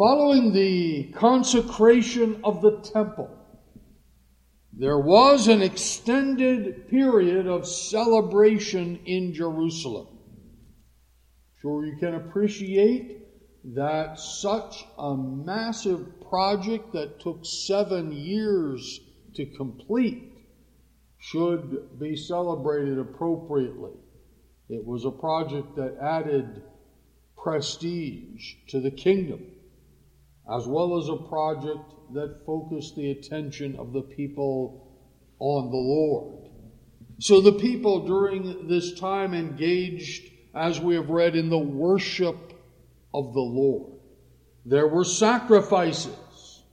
Following the consecration of the temple, there was an extended period of celebration in Jerusalem. Sure, you can appreciate that such a massive project that took 7 years to complete should be celebrated appropriately. It was a project that added prestige to the kingdom, as well as a project that focused the attention of the people on the Lord. So the people during this time engaged, as we have read, in the worship of the Lord. There were sacrifices,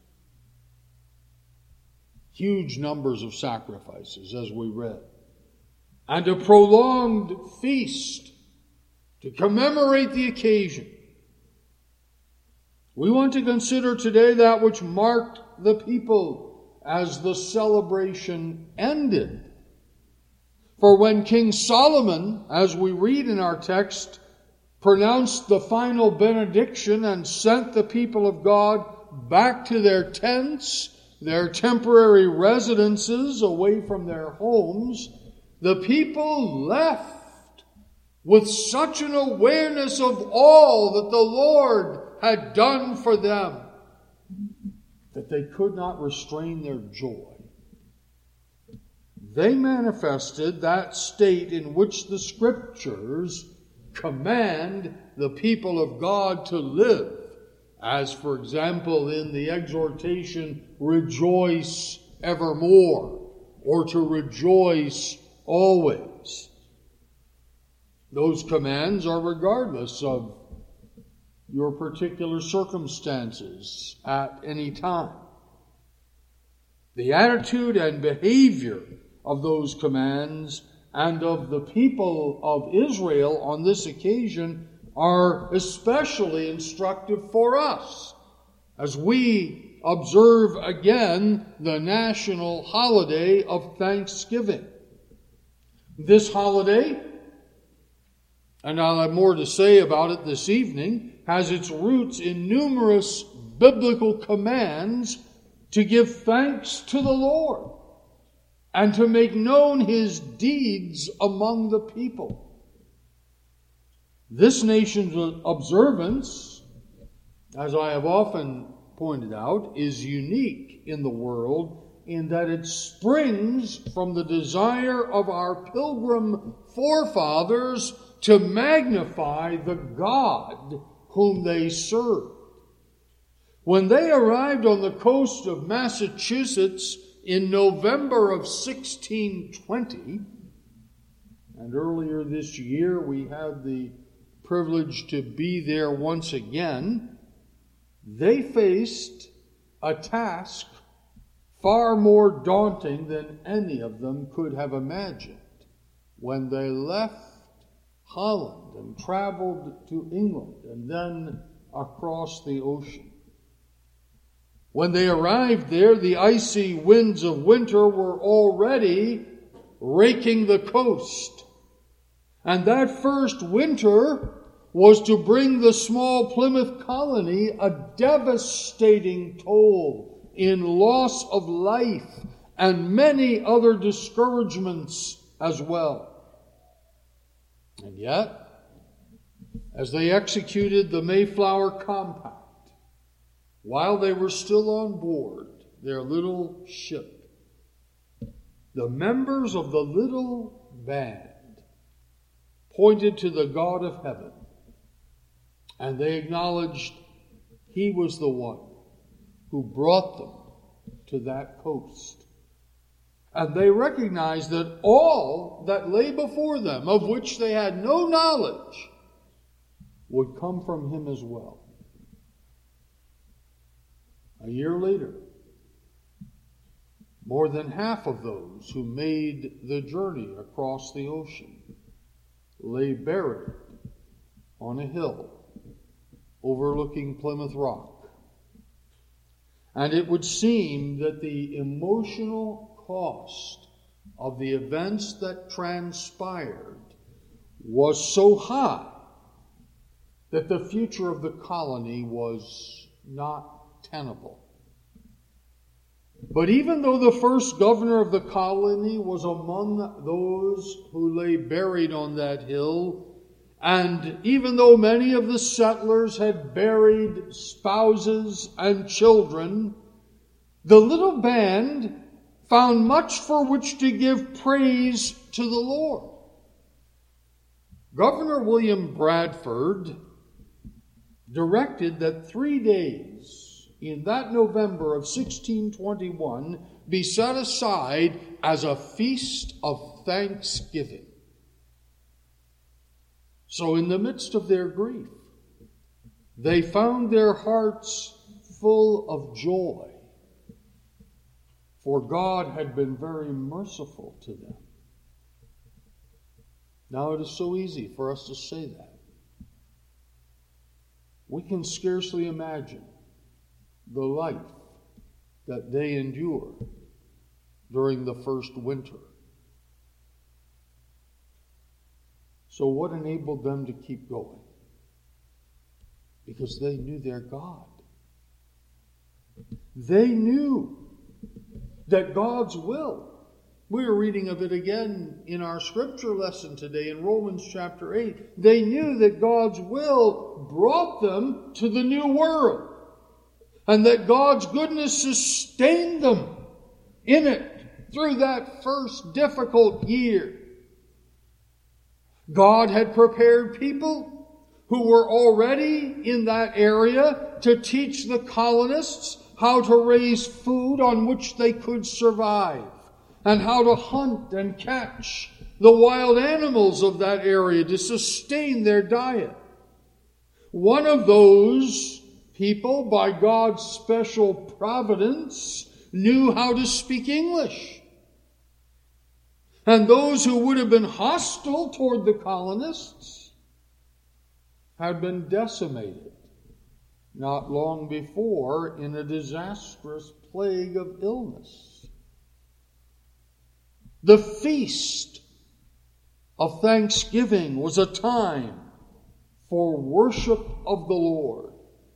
huge numbers of sacrifices, as we read, and a prolonged feast to commemorate the occasion. We want to consider today that which marked the people as the celebration ended. For when King Solomon, as we read in our text, pronounced the final benediction and sent the people of God back to their tents, their temporary residences away from their homes, the people left with such an awareness of all that the Lord had done for them that they could not restrain their joy. They manifested that state in which the Scriptures command the people of God to live, as, for example, in the exhortation, rejoice evermore, or to rejoice always. Those commands are regardless of your particular circumstances at any time. The attitude and behavior of those commands and of the people of Israel on this occasion are especially instructive for us as we observe again the national holiday of Thanksgiving. This holiday, and I'll have more to say about it this evening, has its roots in numerous biblical commands to give thanks to the Lord and to make known His deeds among the people. This nation's observance, as I have often pointed out, is unique in the world in that it springs from the desire of our pilgrim forefathers to magnify the God whom they served. When they arrived on the coast of Massachusetts in November of 1620, and earlier this year we had the privilege to be there once again, they faced a task far more daunting than any of them could have imagined when they left Holland and traveled to England and then across the ocean. When they arrived there, the icy winds of winter were already raking the coast. And that first winter was to bring the small Plymouth colony a devastating toll in loss of life and many other discouragements as well. And yet, as they executed the Mayflower Compact, while they were still on board their little ship, the members of the little band pointed to the God of heaven, and they acknowledged He was the one who brought them to that coast. And they recognized that all that lay before them, of which they had no knowledge, would come from Him as well. A year later, more than half of those who made the journey across the ocean lay buried on a hill overlooking Plymouth Rock. And it would seem that the emotional cost of the events that transpired was so high that the future of the colony was not tenable. But even though the first governor of the colony was among those who lay buried on that hill, and even though many of the settlers had buried spouses and children, the little band found much for which to give praise to the Lord. Governor William Bradford directed that 3 days in that November of 1621 be set aside as a feast of thanksgiving. So in the midst of their grief, they found their hearts full of joy, for God had been very merciful to them. Now it is so easy for us to say that. We can scarcely imagine the life that they endured during the first winter. So what enabled them to keep going? Because they knew their God. They knew that God's will. We are reading of it again in our scripture lesson today in Romans chapter 8. They knew that God's will brought them to the new world, and that God's goodness sustained them in it through that first difficult year. God had prepared people who were already in that area to teach the colonists how to raise food on which they could survive, and how to hunt and catch the wild animals of that area to sustain their diet. One of those people, by God's special providence, knew how to speak English. And those who would have been hostile toward the colonists had been decimated not long before in a disastrous plague of illness. The feast of Thanksgiving was a time for worship of the Lord,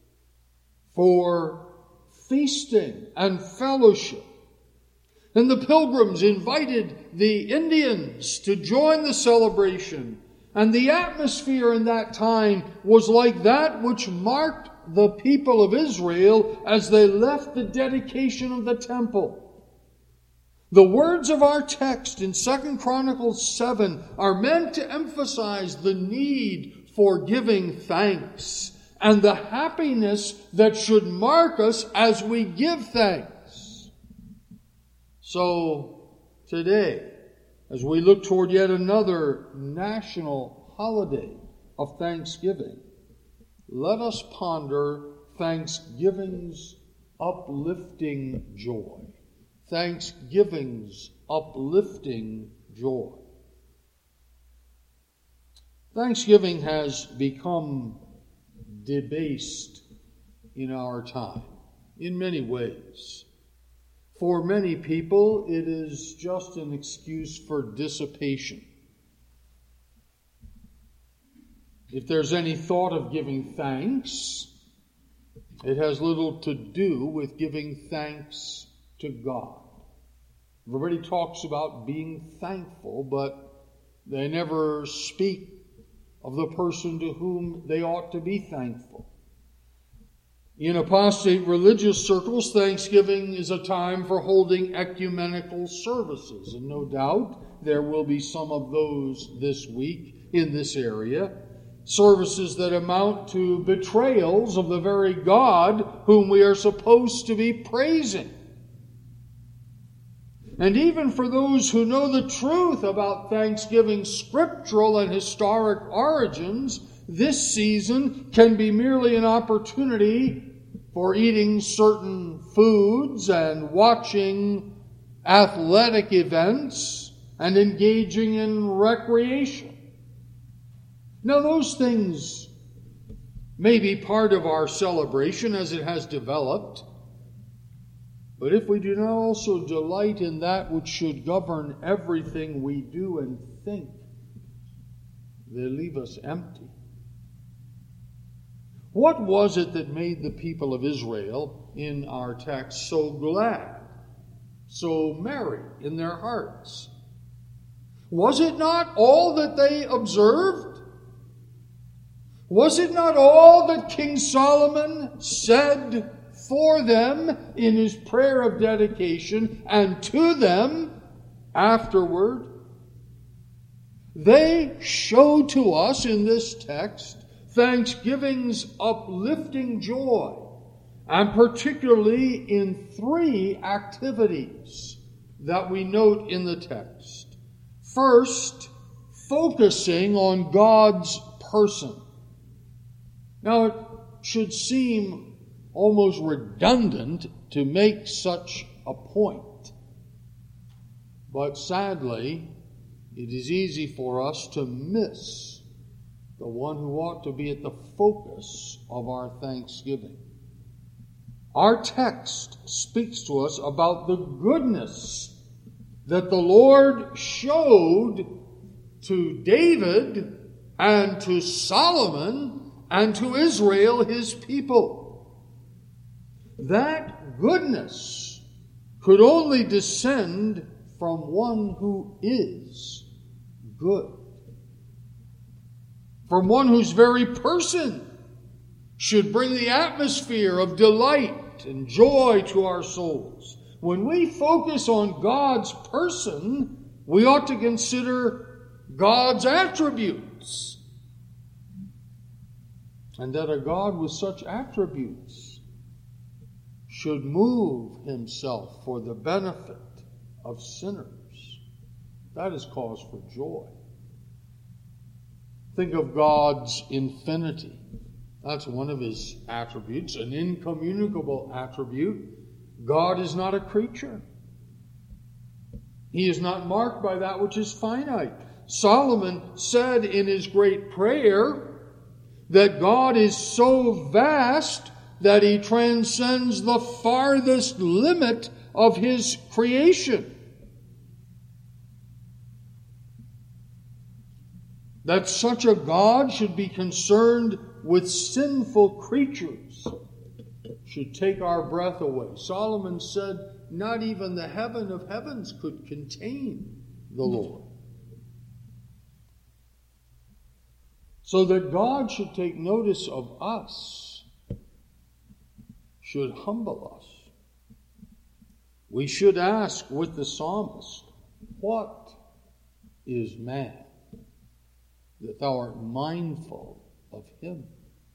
for feasting and fellowship. And the pilgrims invited the Indians to join the celebration. And the atmosphere in that time was like that which marked the people of Israel as they left the dedication of the temple. The words of our text in 2 Chronicles 7 are meant to emphasize the need for giving thanks and the happiness that should mark us as we give thanks. So today, as we look toward yet another national holiday of Thanksgiving, let us ponder Thanksgiving's uplifting joy. Thanksgiving's uplifting joy. Thanksgiving has become debased in our time in many ways. For many people, it is just an excuse for dissipation. If there's any thought of giving thanks, it has little to do with giving thanks to God. Everybody talks about being thankful, but they never speak of the person to whom they ought to be thankful. In apostate religious circles, Thanksgiving is a time for holding ecumenical services, and no doubt there will be some of those this week in this area. Services that amount to betrayals of the very God whom we are supposed to be praising. And even for those who know the truth about Thanksgiving's scriptural and historic origins, this season can be merely an opportunity for eating certain foods and watching athletic events and engaging in recreation. Now, those things may be part of our celebration as it has developed, but if we do not also delight in that which should govern everything we do and think, they leave us empty. What was it that made the people of Israel in our text so glad, so merry in their hearts? Was it not all that they observed? Was it not all that King Solomon said for them in his prayer of dedication and to them afterward? They show to us in this text thanksgiving's uplifting joy, and particularly in three activities that we note in the text. First, focusing on God's person. Now, it should seem almost redundant to make such a point, but sadly, it is easy for us to miss the one who ought to be at the focus of our thanksgiving. Our text speaks to us about the goodness that the Lord showed to David and to Solomon and to Israel, his people. That goodness could only descend from one who is good, from one whose very person should bring the atmosphere of delight and joy to our souls. When we focus on God's person, we ought to consider God's attributes. And that a God with such attributes should move himself for the benefit of sinners, that is cause for joy. Think of God's infinity. That's one of his attributes, an incommunicable attribute. God is not a creature. He is not marked by that which is finite. Solomon said in his great prayer that God is so vast that he transcends the farthest limit of his creation. That such a God should be concerned with sinful creatures should take our breath away. Solomon said, not even the heaven of heavens could contain the Lord. So that God should take notice of us, should humble us. We should ask with the psalmist, what is man that thou art mindful of him?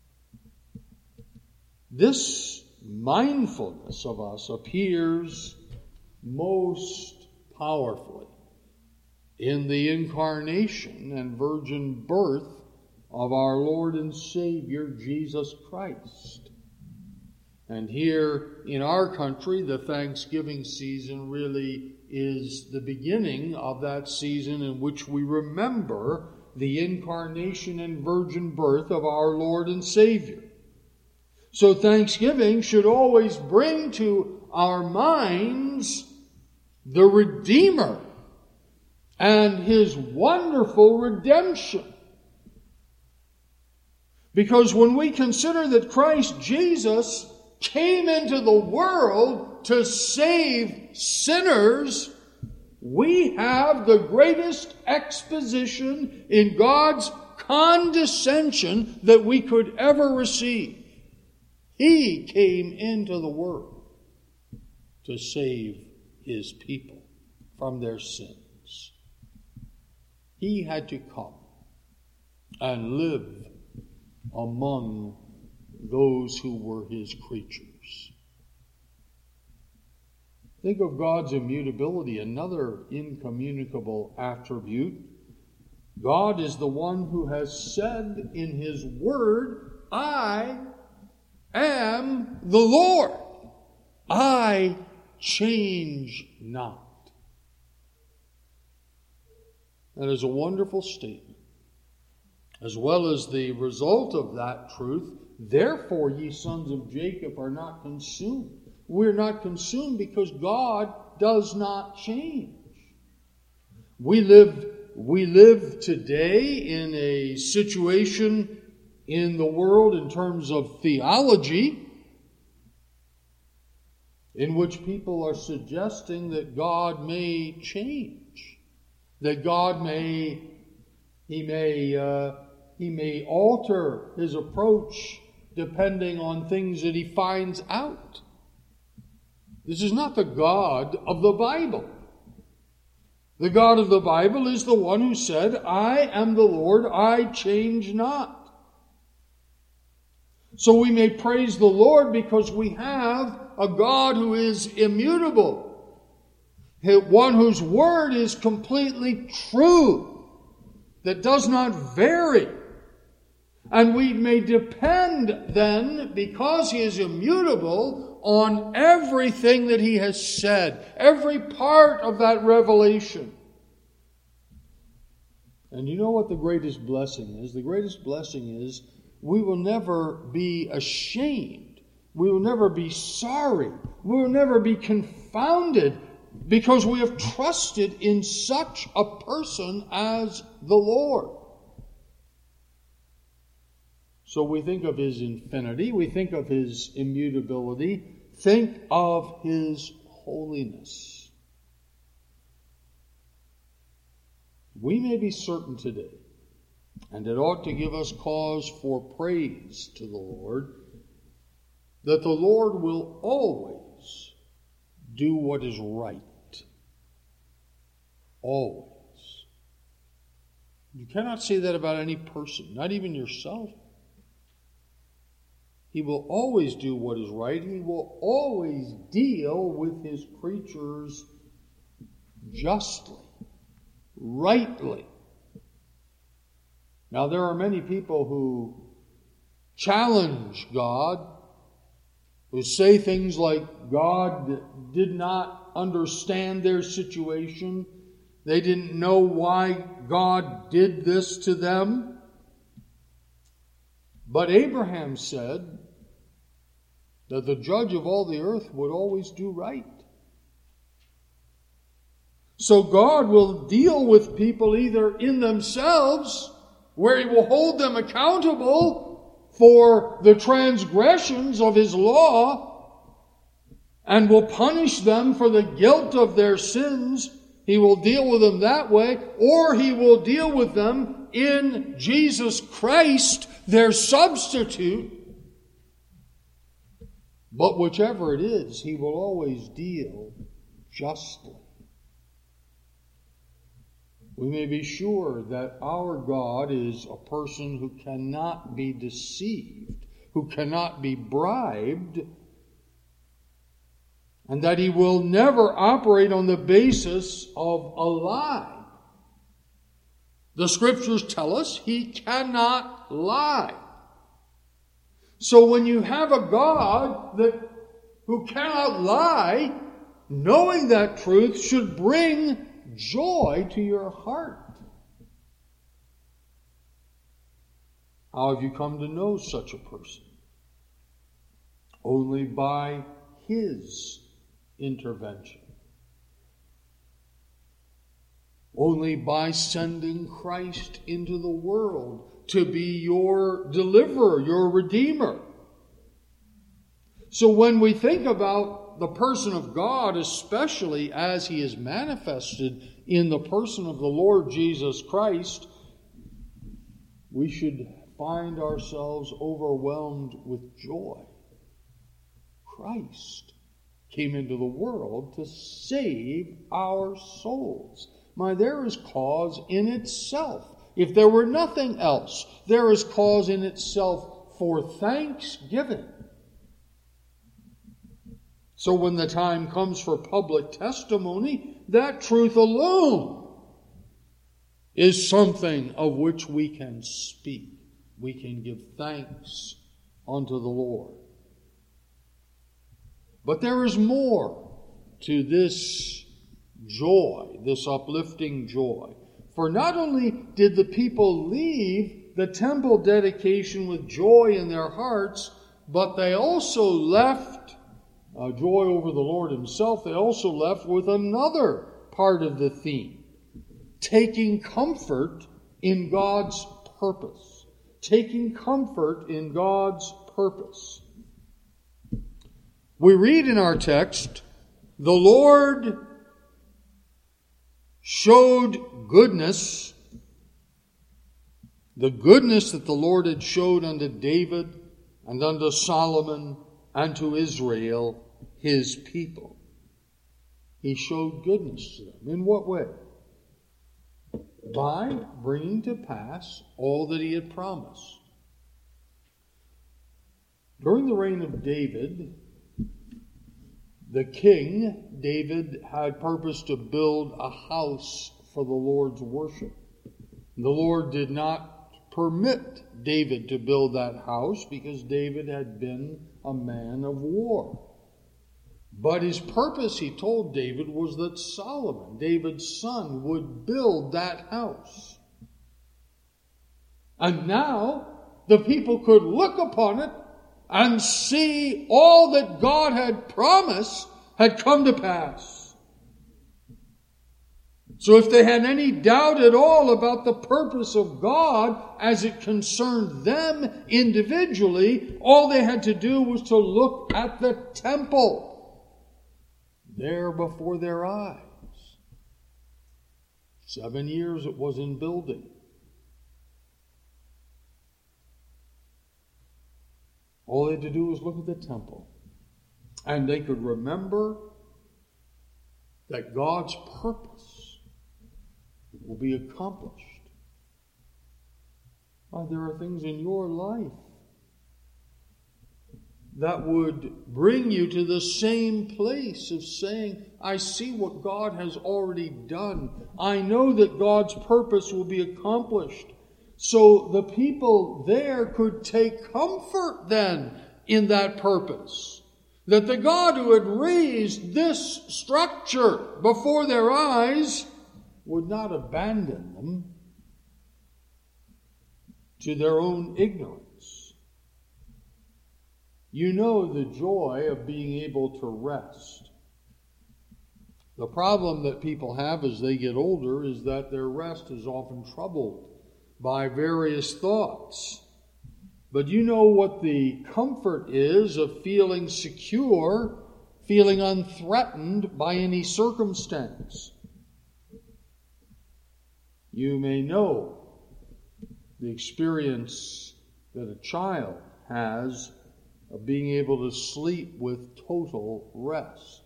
This mindfulness of us appears most powerfully in the incarnation and virgin birth of our Lord and Savior Jesus Christ. And here in our country, the Thanksgiving season really is the beginning of that season in which we remember the incarnation and virgin birth of our Lord and Savior. So Thanksgiving should always bring to our minds the Redeemer and his wonderful redemption. Because when we consider that Christ Jesus came into the world to save sinners, we have the greatest exposition in God's condescension that we could ever receive. He came into the world to save his people from their sins. He had to come and live among those who were his creatures. Think of God's immutability, another incommunicable attribute. God is the one who has said in his word, I am the Lord. I change not. That is a wonderful statement. As well as the result of that truth, therefore ye sons of Jacob are not consumed. We're not consumed because God does not change. We live today in a situation in the world in terms of theology, in which people are suggesting that God may change, that God may alter his approach depending on things that he finds out. This is not the God of the Bible. The God of the Bible is the one who said, I am the Lord, I change not. So we may praise the Lord because we have a God who is immutable, one whose word is completely true, that does not vary. And we may depend then, because he is immutable, on everything that he has said, every part of that revelation. And you know what the greatest blessing is? The greatest blessing is we will never be ashamed. We will never be sorry. We will never be confounded because we have trusted in such a person as the Lord. So we think of his infinity, we think of his immutability, think of his holiness. We may be certain today, and it ought to give us cause for praise to the Lord, that the Lord will always do what is right. Always. You cannot say that about any person, not even yourself. He will always do what is right. He will always deal with his creatures justly, rightly. Now, there are many people who challenge God, who say things like God did not understand their situation. They didn't know why God did this to them. But Abraham said that the judge of all the earth would always do right. So God will deal with people either in themselves, where he will hold them accountable for the transgressions of his law, and will punish them for the guilt of their sins. He will deal with them that way, or he will deal with them in Jesus Christ, their substitute. But whichever it is, he will always deal justly. We may be sure that our God is a person who cannot be deceived, who cannot be bribed, and that he will never operate on the basis of a lie. The Scriptures tell us he cannot lie. So when you have a God who cannot lie, knowing that truth should bring joy to your heart. How have you come to know such a person? Only by his intervention. Only by sending Christ into the world to be your deliverer, your redeemer. So when we think about the person of God, especially as he is manifested in the person of the Lord Jesus Christ, we should find ourselves overwhelmed with joy. Christ came into the world to save our souls. There is cause in itself. If there were nothing else, there is cause in itself for thanksgiving. So when the time comes for public testimony, that truth alone is something of which we can speak. We can give thanks unto the Lord. But there is more to this joy, this uplifting joy. For not only did the people leave the temple dedication with joy in their hearts, but they also left joy over the Lord himself. They also left with another part of the theme, taking comfort in God's purpose. taking comfort in God's purpose. We read in our text, the Lord showed goodness, the goodness that the Lord had showed unto David and unto Solomon and to Israel, his people. He showed goodness to them. In what way? By bringing to pass all that he had promised. During the reign of David, the king, David, had purposed to build a house for the Lord's worship. The Lord did not permit David to build that house because David had been a man of war. But his purpose, he told David, was that Solomon, David's son, would build that house. And now the people could look upon it and see all that God had promised had come to pass. So if they had any doubt at all about the purpose of God as it concerned them individually, all they had to do was to look at the temple there before their eyes. 7 years it was in building. All they had to do was look at the temple. And they could remember that God's purpose will be accomplished. There are things in your life that would bring you to the same place of saying, I see what God has already done. I know that God's purpose will be accomplished. So the people there could take comfort then in that purpose. That the God who had raised this structure before their eyes would not abandon them to their own ignorance. You know the joy of being able to rest. The problem that people have as they get older is that their rest is often troubled by various thoughts. But you know what the comfort is of feeling secure, feeling unthreatened by any circumstance. You may know the experience that a child has of being able to sleep with total rest.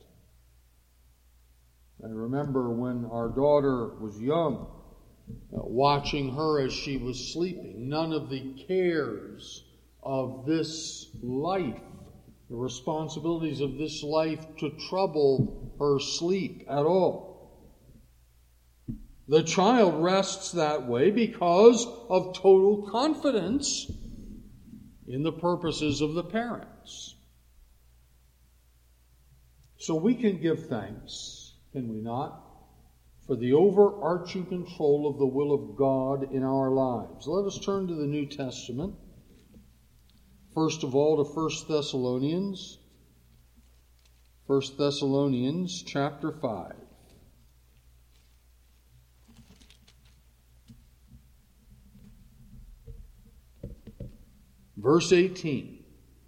I remember when our daughter was young, watching her as she was sleeping, none of the cares of this life, the responsibilities of this life to trouble her sleep at all. The child rests that way because of total confidence in the purposes of the parents. So we can give thanks, can we not, for the overarching control of the will of God in our lives. Let us turn to the New Testament. First of all, to 1 Thessalonians chapter 5. Verse 18.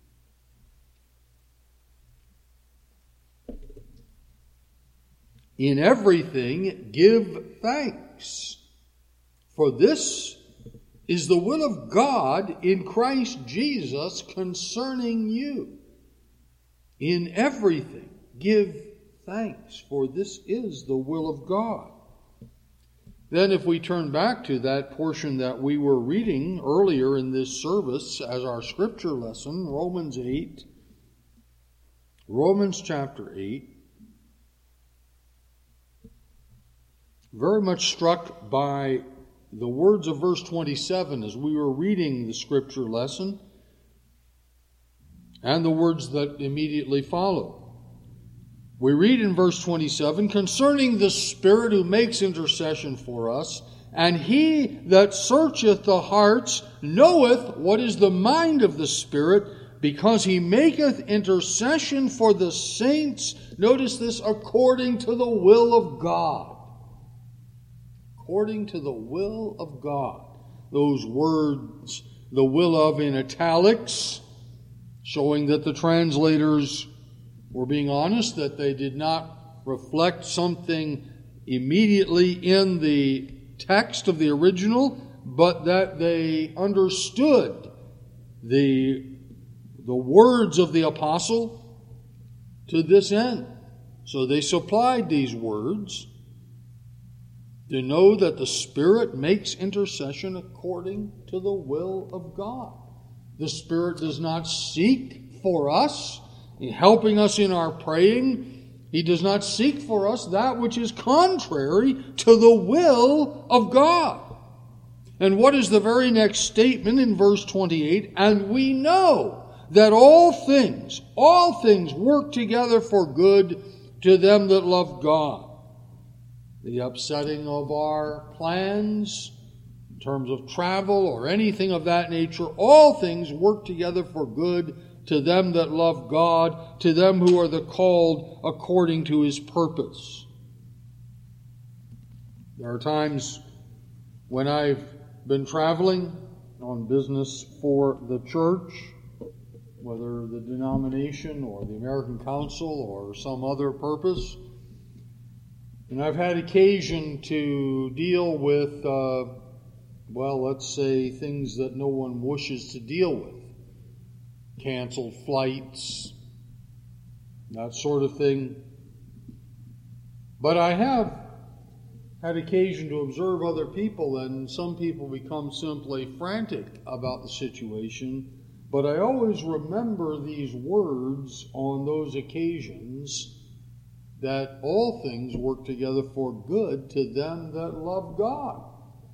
In everything give thanks, for this is the will of God in Christ Jesus concerning you. In everything give thanks, for this is the will of God. Then if we turn back to that portion that we were reading earlier in this service as our scripture lesson, Romans chapter 8, very much struck by the words of verse 27 as we were reading the scripture lesson and the words that immediately follow. We read in verse 27, concerning the Spirit who makes intercession for us, and he that searcheth the hearts knoweth what is the mind of the Spirit, because he maketh intercession for the saints, notice this, according to the will of God. According to the will of God. Those words the will of in italics, showing that the translators were being honest, that they did not reflect something immediately in the text of the original, but that they understood the words of the apostle to this end. So they supplied these words to know that the Spirit makes intercession according to the will of God. The Spirit does not seek for us, in helping us in our praying. He does not seek for us that which is contrary to the will of God. And what is the very next statement in verse 28? And we know that all things work together for good to them that love God. The upsetting of our plans in terms of travel or anything of that nature, all things work together for good to them that love God, to them who are the called according to His purpose. There are times when I've been traveling on business for the church, whether the denomination or the American Council or some other purpose, and I've had occasion to deal with, let's say, things that no one wishes to deal with. Canceled flights, that sort of thing. But I have had occasion to observe other people, and some people become simply frantic about the situation. But I always remember these words on those occasions, that all things work together for good to them that love God.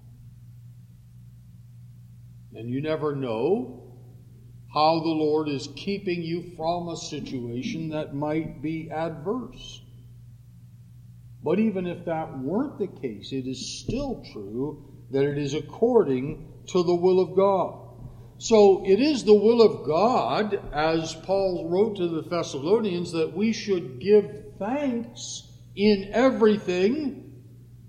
And you never know how the Lord is keeping you from a situation that might be adverse. But even if that weren't the case, it is still true that it is according to the will of God. So it is the will of God, as Paul wrote to the Thessalonians, that we should give thanks in everything.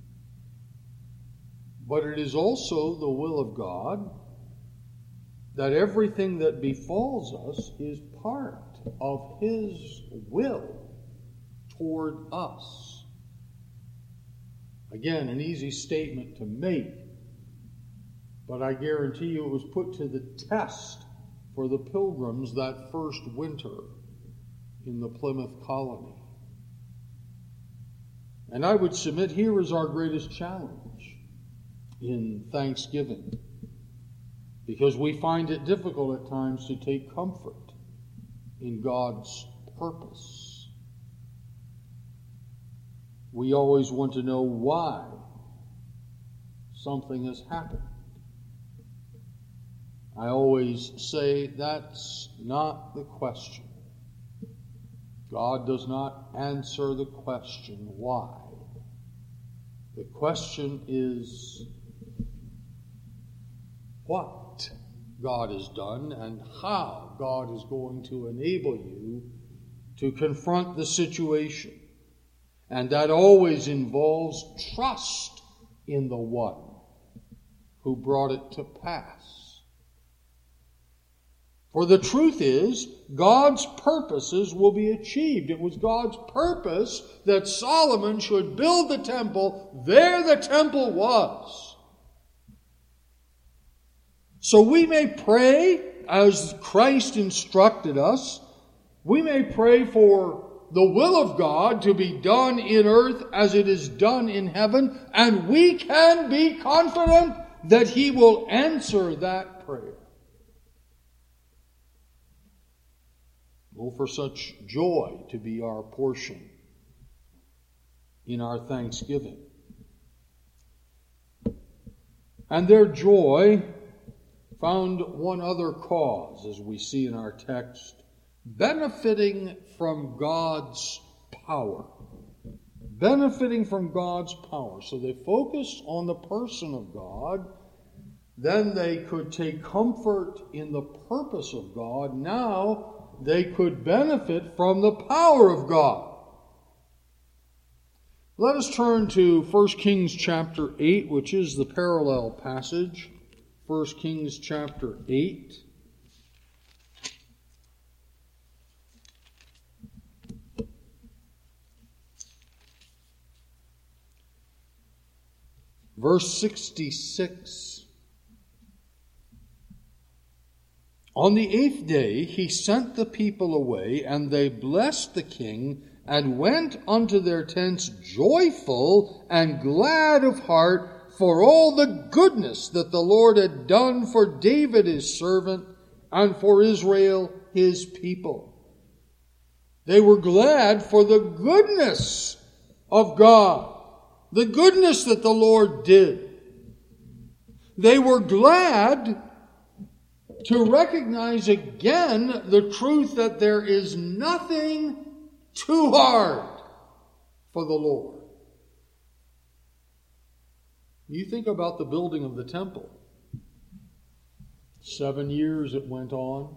But it is also the will of God that everything that befalls us is part of His will toward us. Again, an easy statement to make, but I guarantee you it was put to the test for the Pilgrims that first winter in the Plymouth colony. And I would submit here is our greatest challenge in thanksgiving, because we find it difficult at times to take comfort in God's purpose. We always want to know why something has happened. I always say that's not the question. God does not answer the question why. The question is what God has done and how God is going to enable you to confront the situation. And that always involves trust in the one who brought it to pass. For the truth is, God's purposes will be achieved. It was God's purpose that Solomon should build the temple. There the temple was. So we may pray as Christ instructed us. We may pray for the will of God to be done in earth as it is done in heaven, and we can be confident that He will answer that prayer. Oh, for such joy to be our portion in our thanksgiving. And their joy found one other cause, as we see in our text, benefiting from God's power. Benefiting from God's power. So they focused on the person of God. Then they could take comfort in the purpose of God. Now they could benefit from the power of God. Let us turn to 1 Kings chapter 8, which is the parallel passage. 1 Kings chapter 8. Verse 66. On the 8th day he sent the people away, and they blessed the king, and went unto their tents joyful and glad of heart for all the goodness that the Lord had done for David his servant, and for Israel his people. They were glad for the goodness of God, the goodness that the Lord did. They were glad to recognize again the truth that there is nothing too hard for the Lord. You think about the building of the temple. 7 years it went on.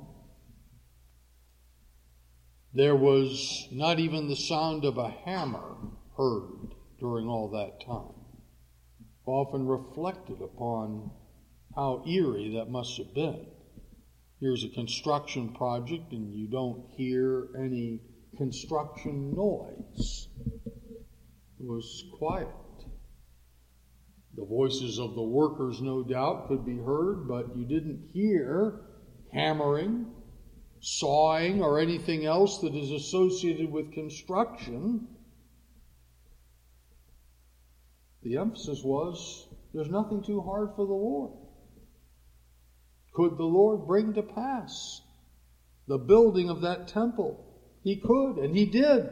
There was not even the sound of a hammer heard during all that time. Often reflected upon how eerie that must have been. Here's a construction project and you don't hear any construction noise. It was quiet. The voices of the workers, no doubt, could be heard, but you didn't hear hammering, sawing, or anything else that is associated with construction. The emphasis was, there's nothing too hard for the Lord. Could the Lord bring to pass the building of that temple? He could, and He did.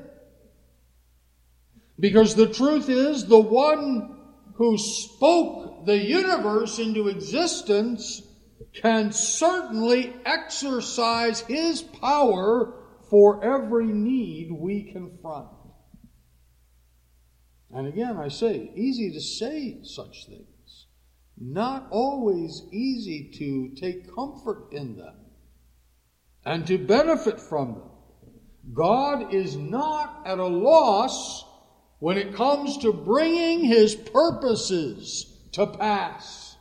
Because the truth is, the one who spoke the universe into existence can certainly exercise His power for every need we confront. And again, I say, easy to say such things. Not always easy to take comfort in them and to benefit from them. God is not at a loss when it comes to bringing His purposes to pass.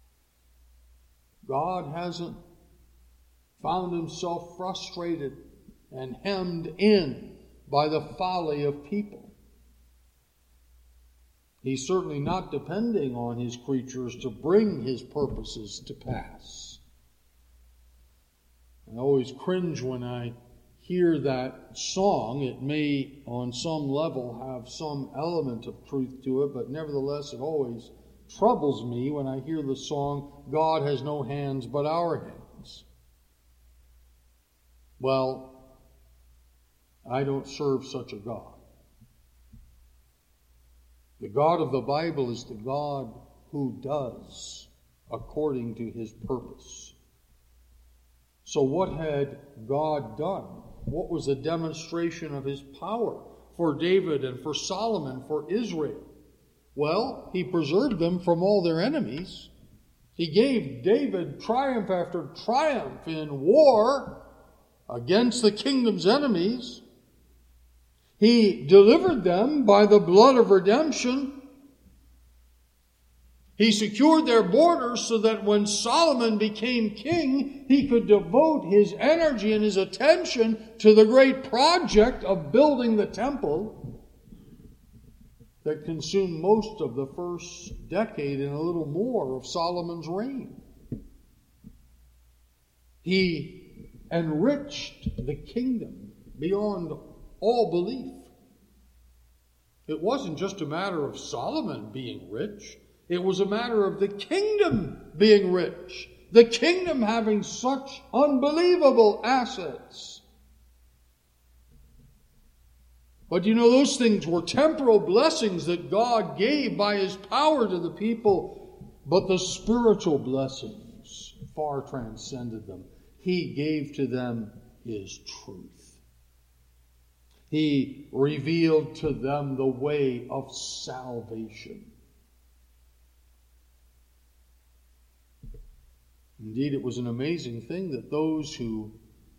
God hasn't found Himself frustrated and hemmed in by the folly of people. He's certainly not depending on His creatures to bring His purposes to pass. I always cringe when I hear that song. It may, on some level, have some element of truth to it, but nevertheless, it always troubles me when I hear the song, God has no hands but our hands. Well, I don't serve such a God. The God of the Bible is the God who does according to His purpose. So what had God done? What was a demonstration of His power for David and for Solomon, for Israel? Well, He preserved them from all their enemies. He gave David triumph after triumph in war against the kingdom's enemies. He delivered them by the blood of redemption. He secured their borders so that when Solomon became king, he could devote his energy and his attention to the great project of building the temple that consumed most of the first decade and a little more of Solomon's reign. He enriched the kingdom beyond all belief. It wasn't just a matter of Solomon being rich. It was a matter of the kingdom being rich. The kingdom having such unbelievable assets. But you know, those things were temporal blessings that God gave by His power to the people. But the spiritual blessings far transcended them. He gave to them His truth. He revealed to them the way of salvation. Indeed, it was an amazing thing that those who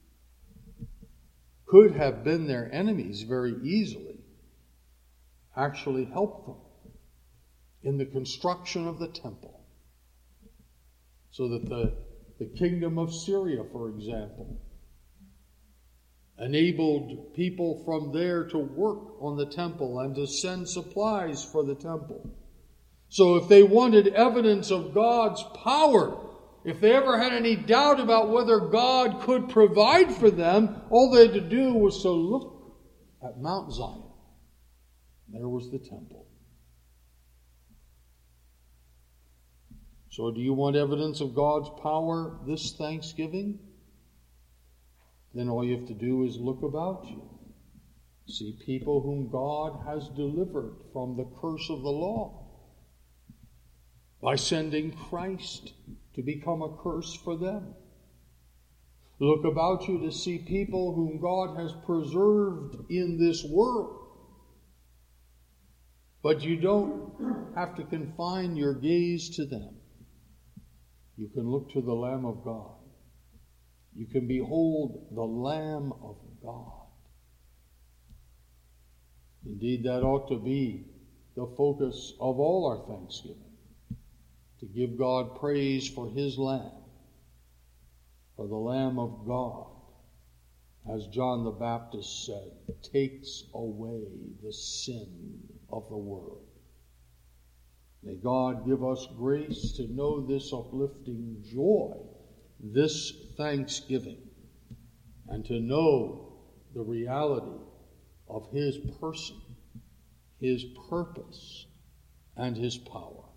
could have been their enemies very easily actually helped them in the construction of the temple. So that the kingdom of Syria, for example, enabled people from there to work on the temple and to send supplies for the temple. So if they wanted evidence of God's power, if they ever had any doubt about whether God could provide for them, all they had to do was to look at Mount Zion. There was the temple. So do you want evidence of God's power this Thanksgiving? Then all you have to do is look about you. See people whom God has delivered from the curse of the law by sending Christ to become a curse for them. Look about you to see people whom God has preserved in this world. But you don't have to confine your gaze to them. You can look to the Lamb of God. You can behold the Lamb of God. Indeed, that ought to be the focus of all our thanksgiving. To give God praise for His Lamb, for the Lamb of God, as John the Baptist said, takes away the sin of the world. May God give us grace to know this uplifting joy, this thanksgiving, and to know the reality of His person, His purpose, and His power.